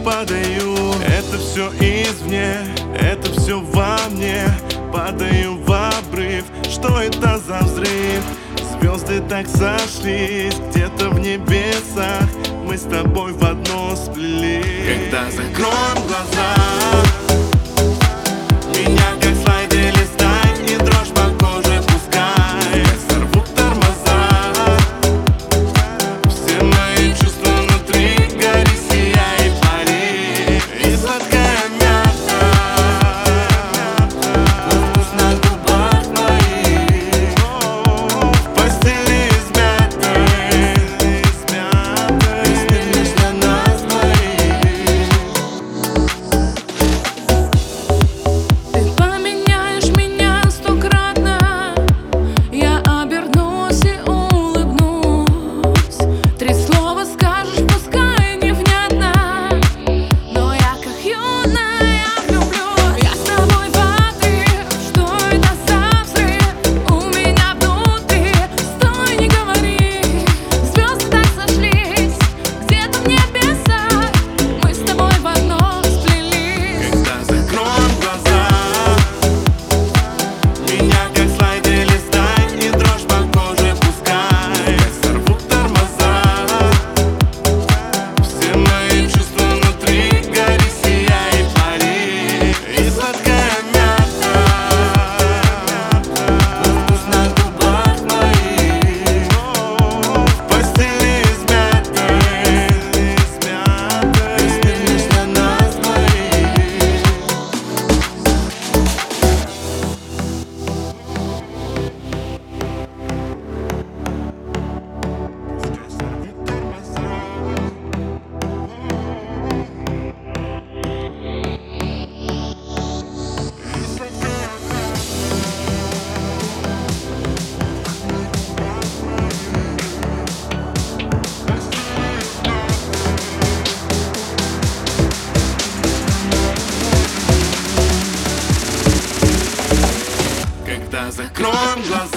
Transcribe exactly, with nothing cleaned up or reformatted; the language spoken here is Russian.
падаю. Это все извне, это все во мне. Падаю в обрыв, что это за взрыв? Звезды так сошлись, где-то в небесах. Мы с тобой в одно сплелись. Когда закроем глаза, меня как слайды листай, и дрожь по коже пускай. Сорву тормоза, все мои чувства внутри. Гори, сияй, пари. И сладкая мята, вкус на губах моих. В постели измятой, весь мир лишь для нас двоих. Ты поменяешь меня стократно, я обернусь и улыбнусь. Три слова скажешь, пускай невнятно, но я как юная влюблюсь. Я с тобой в отрыв, что это за взрыв? У меня внутри, стой, не говори. Звезды так сошлись, где-то в небесах. Мы с тобой в одно сплелись. Когда закроем глаза, меня как слайды листай, и дрожь по коже пускай. Сорву тормоза, все мои чувства внутри. Гори, сияй, пари. И сладкая мята, вкус на губах моих. В постели измятой, весь мир лишь для нас двоих. Когда закроем глаза,